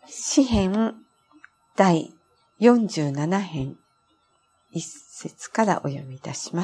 詩編第47編1節からお読みいたします。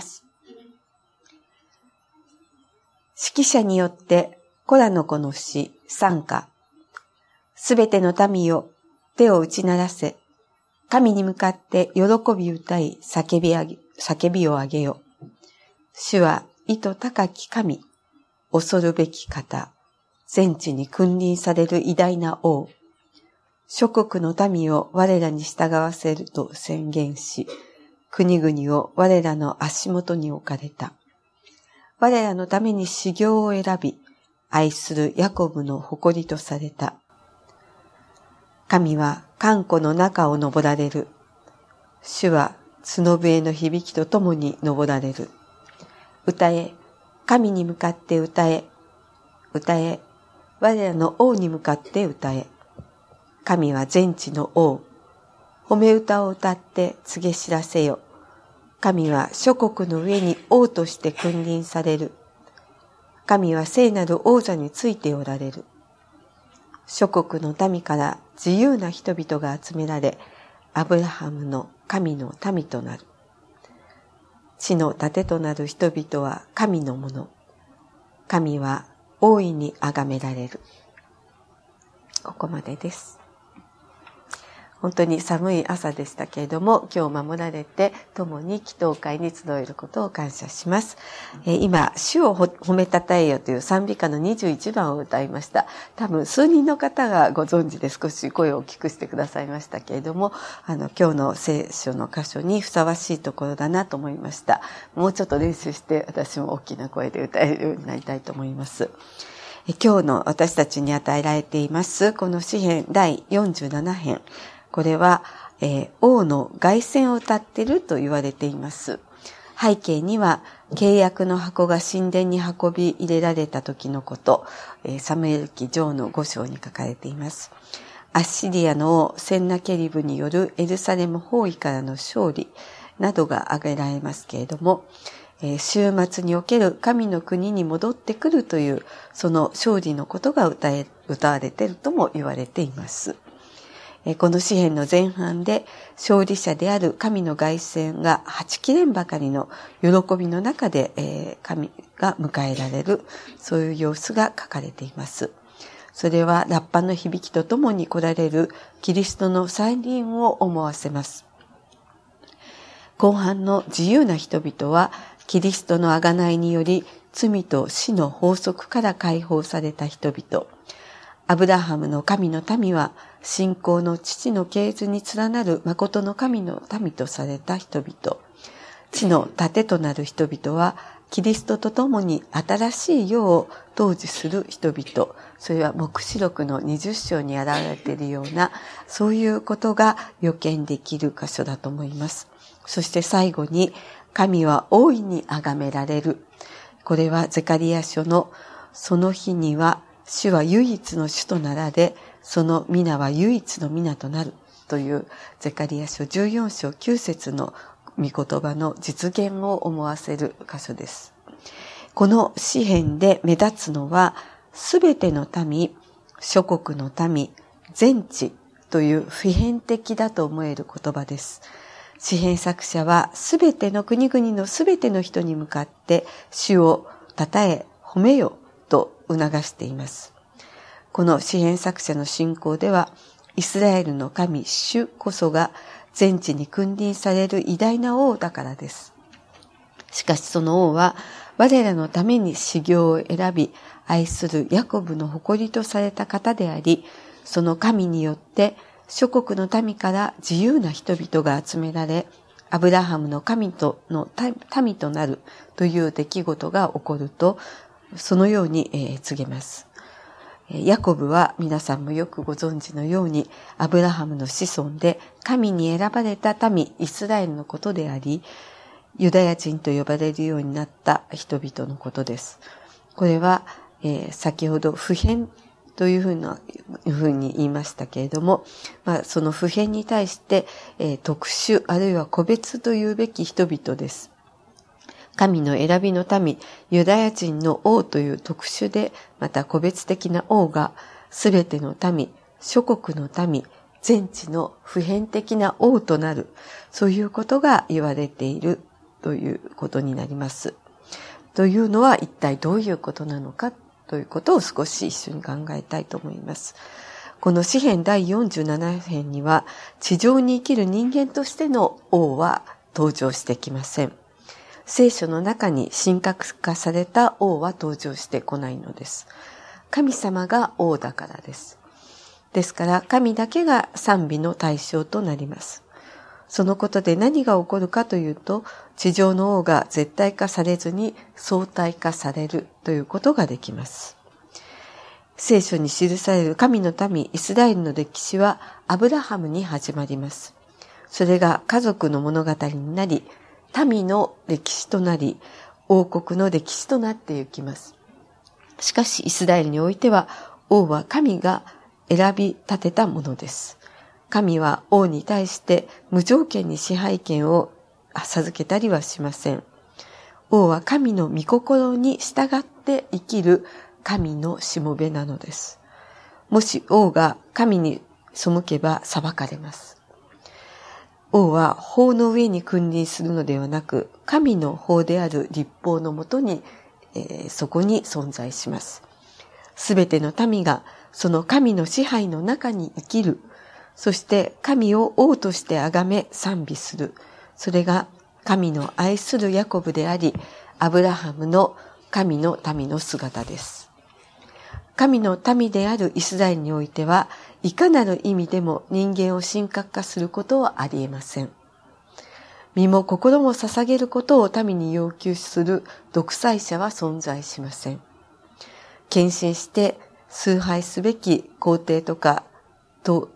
指揮者によってコラの子の詩賛歌。すべての民よ、手を打ち鳴らせ、神に向かって喜び歌い叫びを上げよ。主は意図高き神、恐るべき方、全地に君臨される偉大な王。諸国の民を我らに従わせると宣言し、国々を我らの足元に置かれた。我らのために修行を選び、愛するヤコブの誇りとされた。神は寒湖の中を登られる。主は角笛の響きとともに登られる。歌え、神に向かって歌え。歌え、我らの王に向かって歌え。神は全地の王。褒め歌を歌って告げ知らせよ。神は諸国の上に王として君臨される。神は聖なる王座についておられる。諸国の民から自由な人々が集められ、アブラハムの神の民となる。地の盾となる人々は神のもの。神は大いに崇められる。ここまでです。本当に寒い朝でしたけれども、今日守られて共に祈祷会に集えることを感謝します。今、主を褒めたたえよという賛美歌の21番を歌いました。多分数人の方がご存知で少し声を大きくしてくださいましたけれども、今日の聖書の箇所にふさわしいところだなと思いました。もうちょっと練習して私も大きな声で歌えるようになりたいと思います。今日の私たちに与えられていますこの詩編第47編。これは、王の凱旋を歌っていると言われています。背景には契約の箱が神殿に運び入れられた時のこと、サムエル記上の5章に書かれています。アッシリアの王センナケリブによるエルサレム包囲からの勝利などが挙げられますけれども、終末における神の国に戻ってくるというその勝利のことが歌われているとも言われています。この詩編の前半で勝利者である神の凱旋がはちきれんばかりの喜びの中で神が迎えられる、そういう様子が書かれています。それはラッパの響きとともに来られるキリストの再臨を思わせます。後半の自由な人々はキリストの贖いにより罪と死の法則から解放された人々。アブラハムの神の民は信仰の父の系図に連なる誠の神の民とされた人々。地の盾となる人々はキリストと共に新しい世を統治する人々。それは黙示録の20章に現れているような、そういうことが予見できる箇所だと思います。そして最後に、神は大いに崇められる。これはゼカリヤ書のその日には主は唯一の主となられ、その皆は唯一の皆となるというゼカリヤ書14章9節の御言葉の実現を思わせる箇所です。この詩編で目立つのは、すべての民、諸国の民、全地という普遍的だと思える言葉です。詩編作者はすべての国々のすべての人に向かって主を称え褒めよと促しています。この詩編作者の信仰では、イスラエルの神主こそが全地に君臨される偉大な王だからです。しかしその王は我らのために修行を選び、愛するヤコブの誇りとされた方であり、その神によって諸国の民から自由な人々が集められ、アブラハムの神との民となるという出来事が起こると、そのように告げます。ヤコブは皆さんもよくご存知のように、アブラハムの子孫で神に選ばれた民イスラエルのことであり、ユダヤ人と呼ばれるようになった人々のことです。これは、先ほど普遍というふうに言いましたけれども、その普遍に対して、特殊あるいは個別というべき人々です。神の選びの民、ユダヤ人の王という特殊で、また個別的な王がすべての民、 諸国の民、全地の普遍的な王となる、そういうことが言われているということになります。というのは一体どういうことなのかということを少し一緒に考えたいと思います。この詩編第47編には、地上に生きる人間としての王は登場してきません。聖書の中に神格化された王は登場してこないのです。神様が王だからです。ですから神だけが賛美の対象となります。そのことで何が起こるかというと、地上の王が絶対化されずに相対化されるということができます。聖書に記される神の民イスラエルの歴史はアブラハムに始まります。それが家族の物語になり、民の歴史となり、王国の歴史となっていきます。しかしイスラエルにおいては王は神が選び立てたものです。神は王に対して無条件に支配権を授けたりはしません。王は神の御心に従って生きる神のしもべなのです。もし王が神に背けば裁かれます。王は法の上に君臨するのではなく、神の法である律法のもとに、そこに存在します。すべての民がその神の支配の中に生きる。そして神を王として崇め賛美する。それが神の愛するヤコブであり、アブラハムの神の民の姿です。神の民であるイスラエルにおいては、いかなる意味でも人間を神格化することはありえません。身も心も捧げることを民に要求する独裁者は存在しません。献身して崇拝すべき皇帝とか、統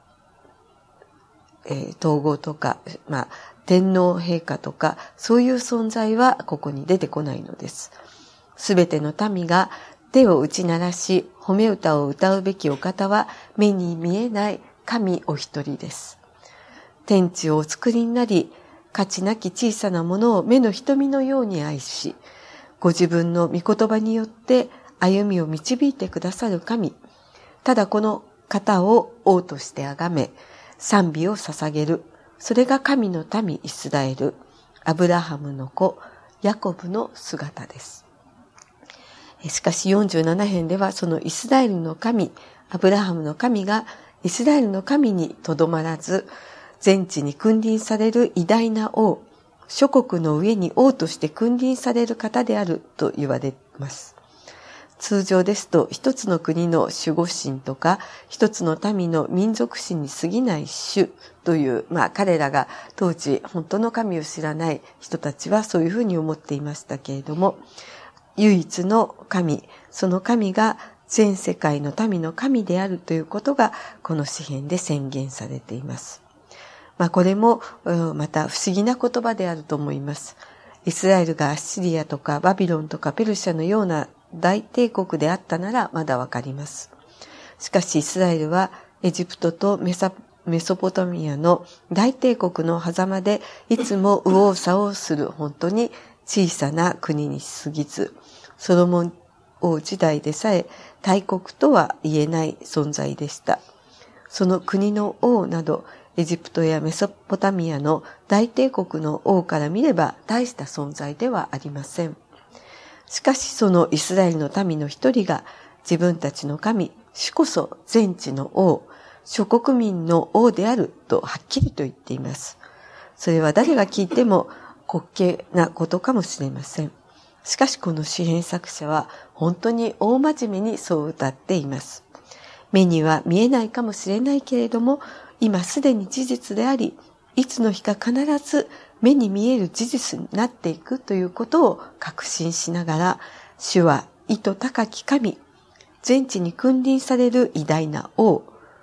合とか、天皇陛下とか、そういう存在はここに出てこないのです。すべての民が手を打ち鳴らし、褒め歌を歌うべきお方は目に見えない神お一人です。天地をお作りになり、価値なき小さなものを目の瞳のように愛し、ご自分の御言葉によって歩みを導いてくださる神。ただこの方を王として崇め、賛美を捧げる。それが神の民イスラエル、アブラハムの子、ヤコブの姿です。しかし47編ではそのイスラエルの神、アブラハムの神がイスラエルの神にとどまらず、全地に君臨される偉大な王、諸国の上に王として君臨される方であると言われます。通常ですと一つの国の守護神とか一つの民の民族神に過ぎない主という、彼らが当時本当の神を知らない人たちはそういうふうに思っていましたけれども、唯一の神、その神が全世界の民の神であるということがこの詩編で宣言されています。これもまた不思議な言葉であると思います。イスラエルがアッシリアとかバビロンとかペルシャのような大帝国であったならまだわかります。しかしイスラエルはエジプトとメソポタミアの大帝国の狭間でいつも右往左往する本当に小さな国に過ぎず、ソロモン王時代でさえ大国とは言えない存在でした。その国の王などエジプトやメソポタミアの大帝国の王から見れば大した存在ではありません。しかしそのイスラエルの民の一人が自分たちの神、主こそ全地の王、諸国民の王であるとはっきりと言っています。それは誰が聞いても滑稽なことかもしれません。しかしこの詩編作者は本当に大真面目にそう歌っています。目には見えないかもしれないけれども、今すでに事実であり、いつの日か必ず目に見える事実になっていくということを確信しながら、主は意図高き神、全地に君臨される偉大な王。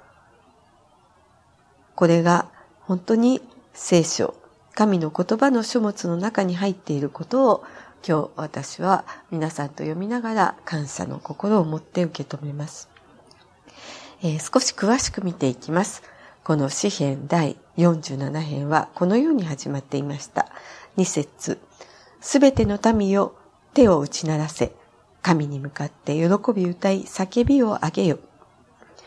これが本当に聖書、神の言葉の書物の中に入っていることを今日私は皆さんと読みながら感謝の心を持って受け止めます。少し詳しく見ていきます。この詩編第47編はこのように始まっていました。2節、すべての民よ、手を打ち鳴らせ、神に向かって喜び歌い叫びをあげよ。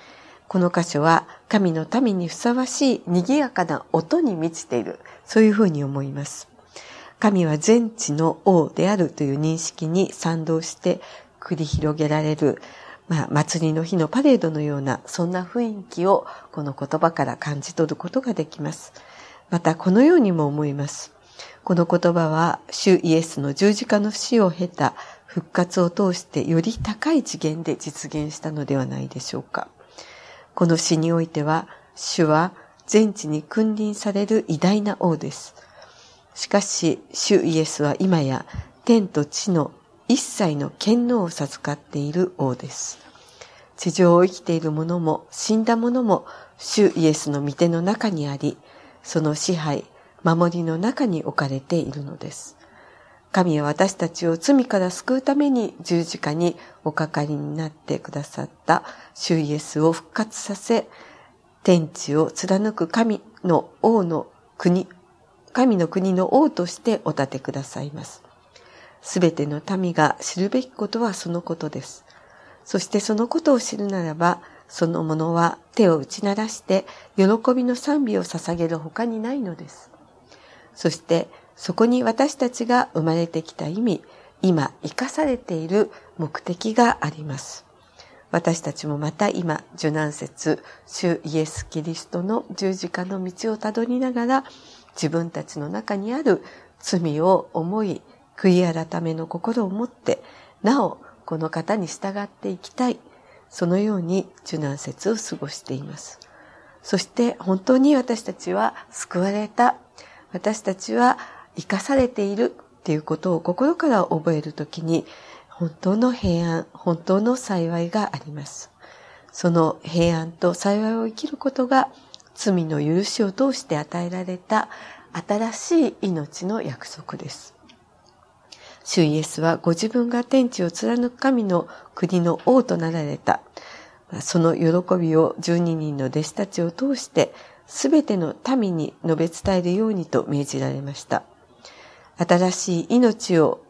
この箇所は神の民にふさわしい賑やかな音に満ちている。そういうふうに思います。神は全地の王であるという認識に賛同して繰り広げられる、祭りの日のパレードのような、そんな雰囲気をこの言葉から感じ取ることができます。またこのようにも思います。この言葉は主イエスの十字架の死を経た復活を通してより高い次元で実現したのではないでしょうか。この死においては、主は全地に君臨される偉大な王です。しかし、主イエスは今や天と地の一切の権能を授かっている王です。地上を生きている者も死んだ者も主イエスの御手の中にあり、その支配、守りの中に置かれているのです。神は私たちを罪から救うために十字架におかかりになってくださった主イエスを復活させ、天地を貫く神の国の王としてお立てくださいます。すべての民が知るべきことはそのことです。そしてそのことを知るならば、その者は手を打ち鳴らして喜びの賛美を捧げるほかにないのです。そしてそこに私たちが生まれてきた意味、今生かされている目的があります。私たちもまた今、受難節、主イエス・キリストの十字架の道をたどりながら、自分たちの中にある罪を思い、悔い改めの心を持って、なおこの方に従っていきたい。そのように受難節を過ごしています。そして本当に私たちは救われた。私たちは生かされているっていうことを心から覚えるときに、本当の平安、本当の幸いがあります。その平安と幸いを生きることが罪の許しを通して与えられた新しい命の約束です。主イエスはご自分が天地を貫く神の国の王となられた。その喜びを12人の弟子たちを通してすべての民に述べ伝えるようにと命じられました。新しい命を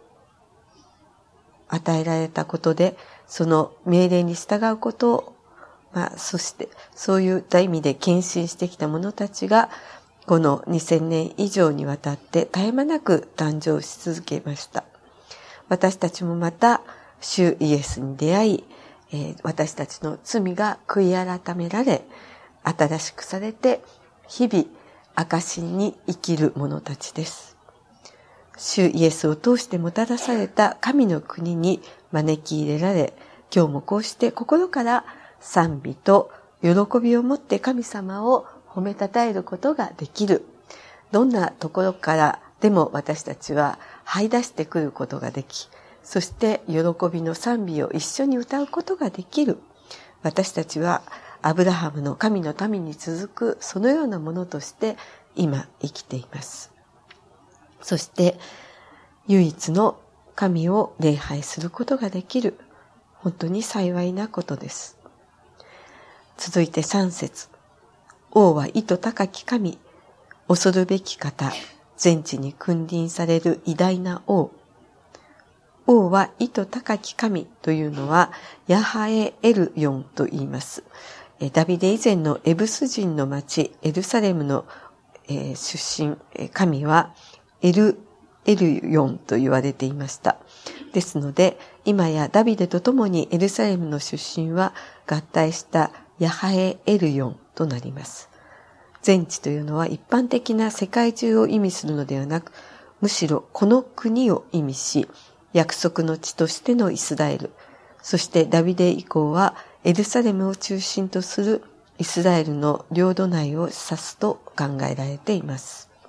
与えられたことで、その命令に従うことを、そしてそういった意味で献身してきた者たちが、この2000年以上にわたって絶え間なく誕生し続けました。私たちもまた、主イエスに出会い、私たちの罪が悔い改められ、新しくされて、日々、証に生きる者たちです。主イエスを通してもたらされた神の国に招き入れられ、今日もこうして心から賛美と喜びを持って神様を褒めたたえることができる。どんなところからでも私たちは這い出してくることができ、そして喜びの賛美を一緒に歌うことができる。私たちはアブラハムの神の民に続くそのようなものとして今生きています。そして唯一の神を礼拝することができる。本当に幸いなことです。続いて3節。王は意図高き神、恐るべき方、全地に君臨される偉大な王。王は意図高き神というのはヤハエエルヨンと言います。ダビデ以前のエブス人の町エルサレムの出身、神はエルヨンと言われていました。ですので、今やダビデと共にエルサレムの出身は合体したヤハエエルヨンとなります。全地というのは一般的な世界中を意味するのではなく、むしろこの国を意味し、約束の地としてのイスラエル、そしてダビデ以降はエルサレムを中心とするイスラエルの領土内を指すと考えられています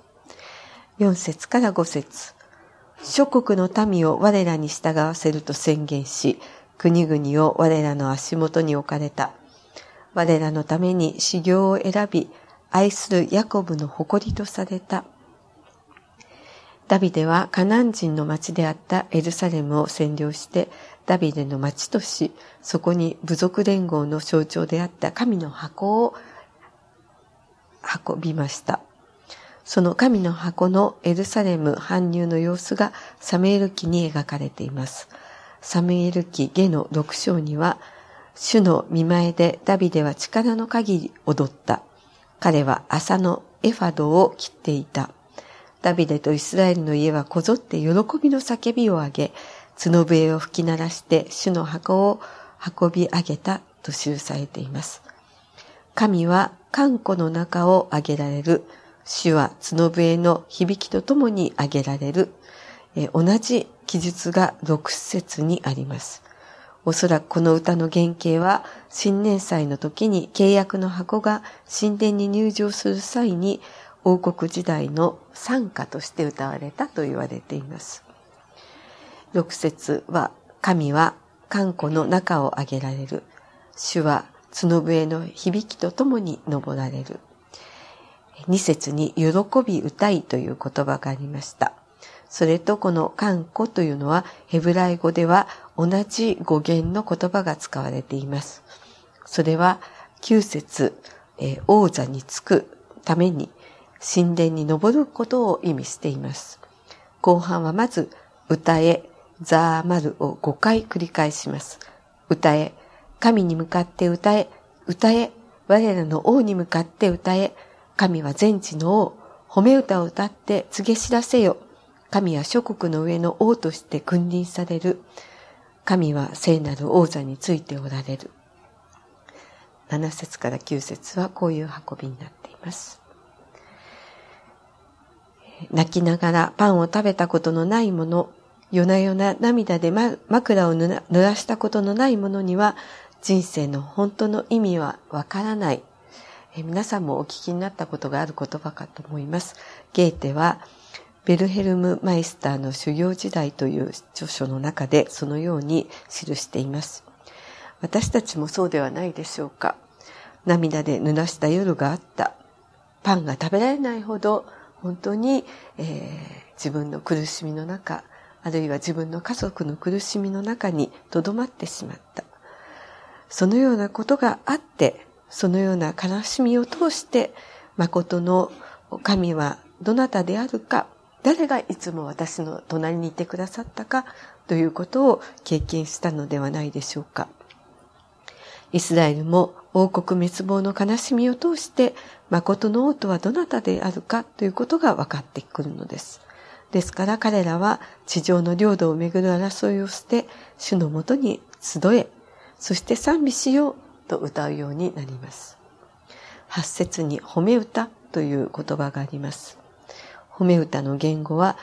。4節から5節。諸国の民を我らに従わせると宣言し、国々を我らの足元に置かれた。我らのために修行を選び、愛するヤコブの誇りとされた。ダビデはカナン人の町であったエルサレムを占領して、ダビデの町とし、そこに部族連合の象徴であった神の箱を運びました。その神の箱のエルサレム搬入の様子がサムエル記に描かれています。サムエル記下の6章には、 主の御前でダビデは力の限り踊った。彼は麻のエファドを切っていた。ダビデとイスラエルの家はこぞって喜びの叫びを上げ、角笛を吹き鳴らして主の箱を運び上げたと記されています。神は看顧の中を上げられる。主は角笛の響きとともに上げられる。同じ記述が6節にあります。おそらくこの歌の原型は新年祭の時に契約の箱が神殿に入場する際に王国時代の賛歌として歌われたと言われています。6節は、神は看顧の中を上げられる。主は角笛の響きとともに登られる。2節に喜び歌いという言葉がありました。それとこの看顧というのはヘブライ語では同じ語源の言葉が使われています。それは9節、王座につくために神殿に登ることを意味しています。後半はまず歌え、ザーマルを5回繰り返します。歌え、神に向かって歌え、歌え、我らの王に向かって歌え、神は全地の王、褒め歌を歌って告げ知らせよ。神は諸国の上の王として君臨される。神は聖なる王座についておられる。7節から9節はこういう運びになっています。泣きながらパンを食べたことのない者、夜な夜な涙で枕を濡らしたことのない者には人生の本当の意味はわからない。皆さんもお聞きになったことがある言葉かと思います。ゲーテはベルヘルム・マイスターの修行時代という著書の中でそのように記しています。私たちもそうではないでしょうか。涙で濡らした夜があった。パンが食べられないほど本当に、自分の苦しみの中、あるいは自分の家族の苦しみの中に留まってしまった。そのようなことがあって、そのような悲しみを通して、誠の神はどなたであるか、誰がいつも私の隣にいてくださったかということを経験したのではないでしょうか。イスラエルも王国滅亡の悲しみを通して、誠の王とはどなたであるかということが分かってくるのです。ですから彼らは地上の領土をめぐる争いをして、主のもとに集え、そして賛美しようと歌うようになります。8節に褒め歌という言葉があります。褒め歌の言語は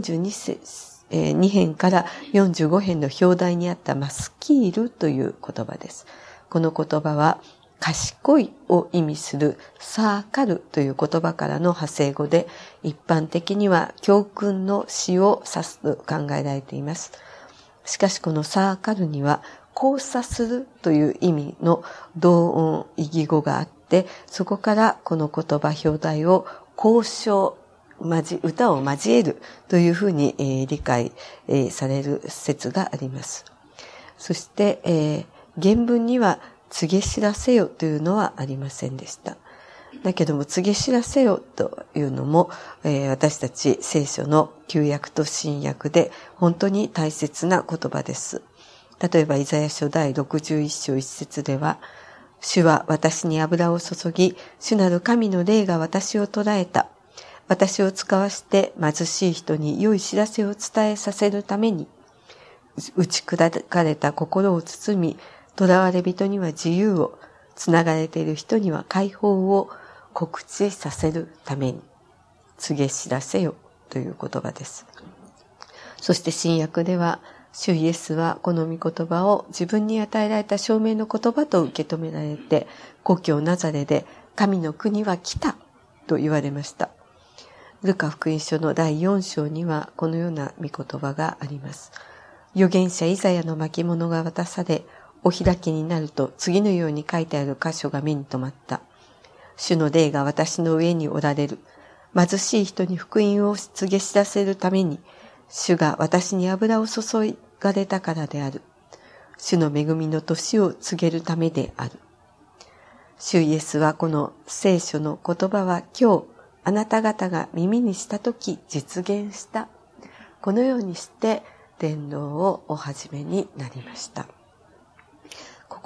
42編から45編の表題にあったマスキールという言葉です。この言葉は賢いを意味するサーカルという言葉からの派生語で、一般的には教訓の詩を指すと考えられています。しかしこのサーカルには交差するという意味の同音異義語があって、そこからこの言葉表題を交渉、歌を交えるというふうに理解される説があります。そして原文には告げ知らせよというのはありませんでした。だけども告げ知らせよというのも、私たち聖書の旧約と新約で本当に大切な言葉です。例えばイザヤ書第61章1節では、主は私に油を注ぎ、主なる神の霊が私を捉えた。私を使わして貧しい人に良い知らせを伝えさせるために、打ち砕かれた心を包み、囚われ人には自由を、つながれている人には解放を告知させるために、告げ知らせよという言葉です。そして新約では、主イエスはこの御言葉を自分に与えられた証明の言葉と受け止められて、故郷ナザレで神の国は来たと言われました。ルカ福音書の第4章にはこのような御言葉があります。預言者イザヤの巻物が渡され、お開きになると次のように書いてある箇所が目に留まった。主の霊が私の上におられる。貧しい人に福音を告げ知らせるために、主が私に油を注がれたからである。主の恵みの年を告げるためである。主イエスはこの聖書の言葉は今日あなた方が耳にしたとき実現した。このようにして伝道をお始めになりました。こ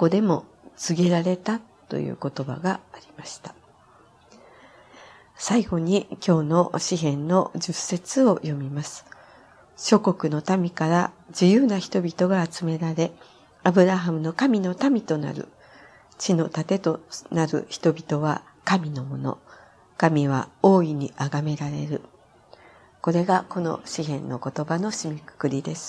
こでも告げられたという言葉がありました。最後に今日の詩編の10節を読みます。諸国の民から自由な人々が集められ、アブラハムの神の民となる。地の盾となる人々は神のもの。神は大いに崇められる。これがこの詩編の言葉の締めくくりです。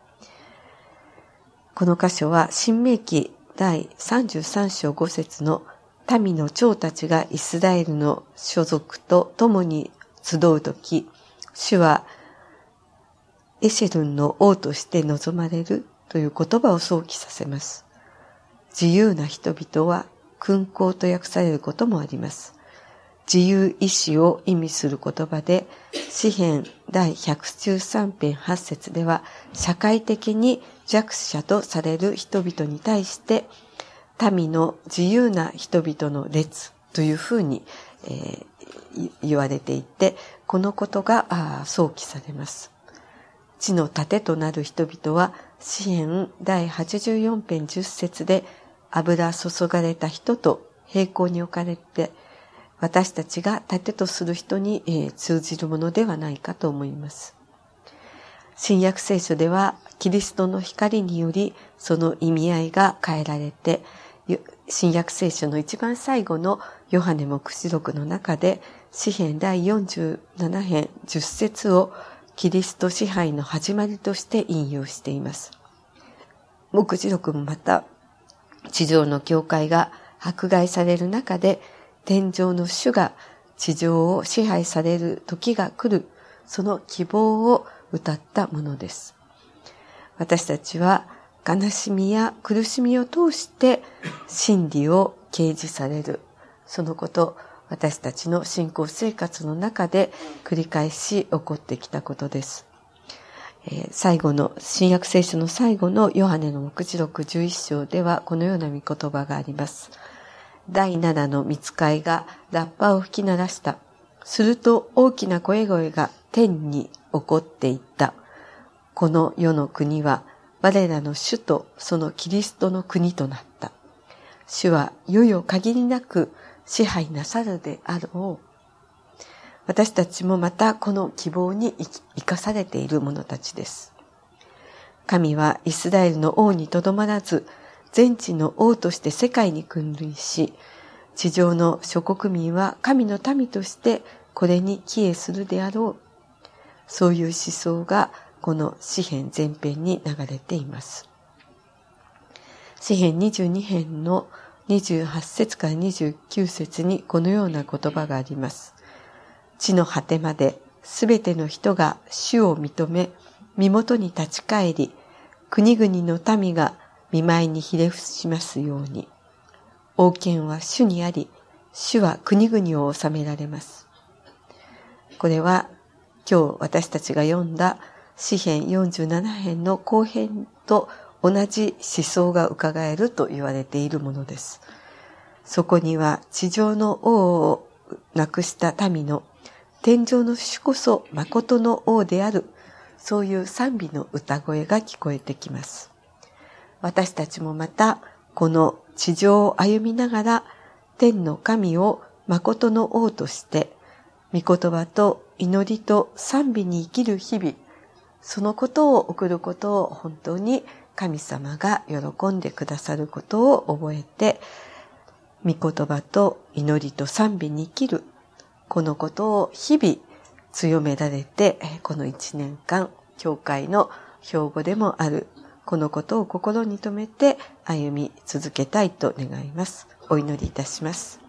この箇所は申命記第33章5節の民の長たちがイスラエルの所属と共に集うとき、主はエシェルンの王として望まれるという言葉を想起させます。自由な人々は勲功と訳されることもあります。自由意志を意味する言葉で、詩編第113編8節では、社会的に弱者とされる人々に対して、民の自由な人々の列というふうに、言われていて、このことが想起されます。地の盾となる人々は、詩編第84編10節で、油注がれた人と並行に置かれて、私たちが盾とする人に通じるものではないかと思います。新約聖書では、キリストの光により、その意味合いが変えられて、新約聖書の一番最後のヨハネ黙示録の中で、詩編第47編10節をキリスト支配の始まりとして引用しています。黙示録もまた、地上の教会が迫害される中で、天上の主が地上を支配される時が来る、その希望を歌ったものです。私たちは悲しみや苦しみを通して真理を掲示される。そのこと、私たちの信仰生活の中で繰り返し起こってきたことです。最後の、新約聖書の最後のヨハネの黙示録11章ではこのような御言葉があります。第7の御使いがラッパを吹き鳴らした。すると大きな声が天に起こっていった。この世の国は我らの主とそのキリストの国となった。主はいよいよ限りなく支配なさるであろう。私たちもまたこの希望に生かされている者たちです。神はイスラエルの王にとどまらず、全地の王として世界に君臨し、地上の諸国民は神の民としてこれに帰依するであろう。そういう思想がこの詩編全編に流れています。詩編22編の28節から29節にこのような言葉があります。地の果てまですべての人が主を認め、身元に立ち返り、国々の民が見舞いにひれ伏しますように。王権は主にあり、主は国々を治められます。これは今日私たちが読んだ詩編47編の後編と同じ思想がうかがえると言われているものです。そこには地上の王を亡くした民の天上の主こそ誠の王である、そういう賛美の歌声が聞こえてきます。私たちもまたこの地上を歩みながら天の神を誠の王として御言葉と祈りと賛美に生きる日々、そのことを送ることを本当に神様が喜んでくださることを覚えて、御言葉と祈りと賛美に生きる、このことを日々強められて、この1年間、教会の標語でもある、このことを心に留めて歩み続けたいと願います。お祈りいたします。